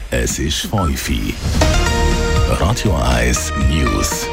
Es ist 5 Uhr. Radio 1 News.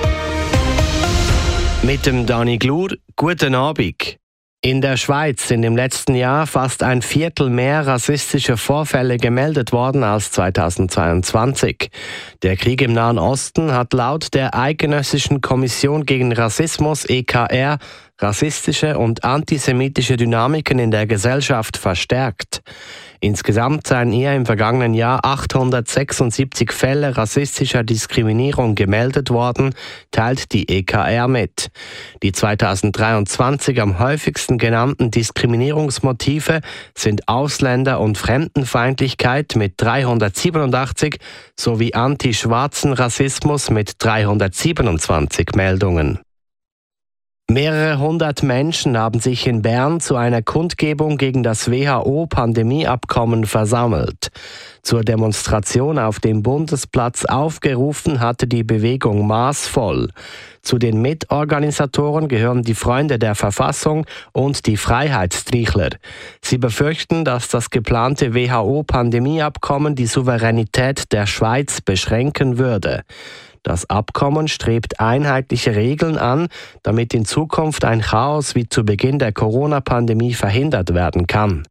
Mit dem Dani Glur, guten Abend. In der Schweiz sind im letzten Jahr fast ein Viertel mehr rassistische Vorfälle gemeldet worden als 2022. Der Krieg im Nahen Osten hat laut der Eidgenössischen Kommission gegen Rassismus (EKR) rassistische und antisemitische Dynamiken in der Gesellschaft verstärkt. Insgesamt seien hier im vergangenen Jahr 876 Fälle rassistischer Diskriminierung gemeldet worden, teilt die EKR mit. Die 2023 am häufigsten genannten Diskriminierungsmotive sind Ausländer- und Fremdenfeindlichkeit mit 387 sowie antischwarzen Rassismus mit 327 Meldungen. Mehrere hundert Menschen haben sich in Bern zu einer Kundgebung gegen das WHO-Pandemieabkommen versammelt. Zur Demonstration auf dem Bundesplatz aufgerufen hatte die Bewegung Maßvoll. Zu den Mitorganisatoren gehören die Freunde der Verfassung und die Freiheitstrichler. Sie befürchten, dass das geplante WHO-Pandemieabkommen die Souveränität der Schweiz beschränken würde. Das Abkommen strebt einheitliche Regeln an, damit in Zukunft ein Chaos wie zu Beginn der Corona-Pandemie verhindert werden kann.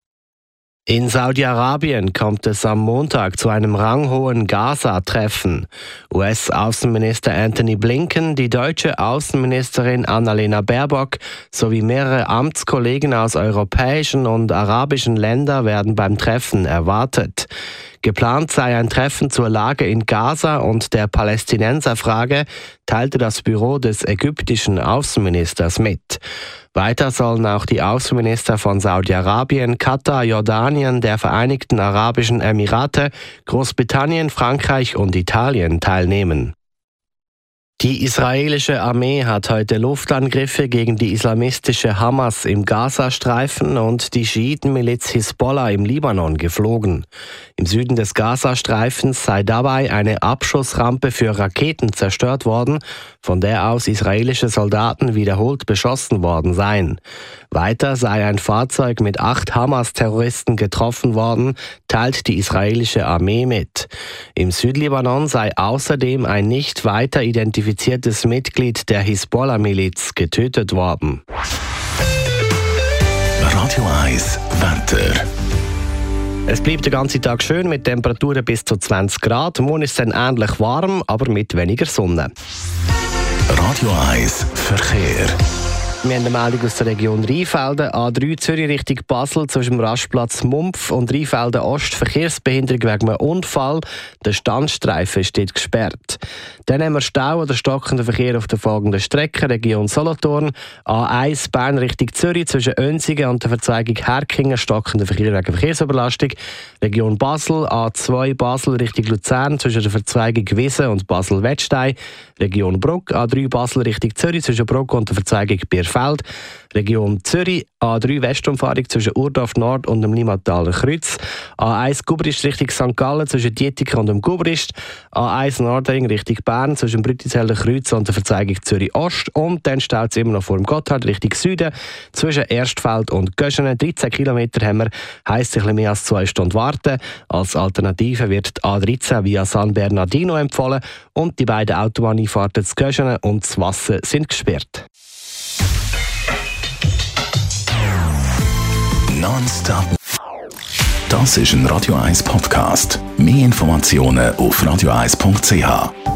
In Saudi-Arabien kommt es am Montag zu einem ranghohen Gaza-Treffen. US-Außenminister Antony Blinken, die deutsche Außenministerin Annalena Baerbock sowie mehrere Amtskollegen aus europäischen und arabischen Ländern werden beim Treffen erwartet. Geplant sei ein Treffen zur Lage in Gaza und der Palästinenserfrage, teilte das Büro des ägyptischen Außenministers mit. Weiter sollen auch die Außenminister von Saudi-Arabien, Katar, Jordanien, der Vereinigten Arabischen Emirate, Großbritannien, Frankreich und Italien teilnehmen. Die israelische Armee hat heute Luftangriffe gegen die islamistische Hamas im Gazastreifen und die Schiitenmiliz Hisbollah im Libanon geflogen. Im Süden des Gazastreifens sei dabei eine Abschussrampe für Raketen zerstört worden, von der aus israelische Soldaten wiederholt beschossen worden seien. Weiter sei ein Fahrzeug mit 8 Hamas-Terroristen getroffen worden, teilt die israelische Armee mit. Im Südlibanon sei außerdem ein nicht weiter identifiziertes Mitglied der Hisbollah-Miliz getötet worden. Radio 1 Wetter. Es bleibt den ganzen Tag schön mit Temperaturen bis zu 20 Grad. Morgen ist es dann ähnlich warm, aber mit weniger Sonne. Radio 1 Verkehr. Wir haben eine Meldung aus der Region Rheinfelden. A3 Zürich Richtung Basel zwischen dem Rastplatz Mumpf und Rheinfelden Ost. Verkehrsbehinderung wegen einem Unfall. Der Standstreifen steht gesperrt. Dann haben wir Stau oder stockenden Verkehr auf der folgenden Strecke. Region Solothurn. A1 Bern Richtung Zürich zwischen Önsigen und der Verzweigung Herkingen. Stockender Verkehr wegen Verkehrsüberlastung. Region Basel. A2 Basel Richtung Luzern zwischen der Verzweigung Wiesen und Basel-Wettstein. Region Bruck. A3 Basel Richtung Zürich zwischen Bruck und der Verzweigung Bierfeld. Region Zürich, A3 Westumfahrung zwischen Urdorf Nord und dem Limmataler Kreuz, A1 Gubrist Richtung St. Gallen zwischen Dietiken und dem Gubrist, A1 Nordring Richtung Bern zwischen Brütizeller Kreuz und der Verzweigung Zürich Ost und dann steht es immer noch vor dem Gotthard Richtung Süden zwischen Erstfeld und Göschenen. 13 Kilometer haben wir, heisst ein bisschen mehr als 2 Stunden warten. Als Alternative wird die A13 via San Bernardino empfohlen und die beiden Autobahneinfahrten zu Göschenen und zu Wassen sind gesperrt. Non-Stop. Das ist ein Radio 1 Podcast. Mehr Informationen auf radio1.ch.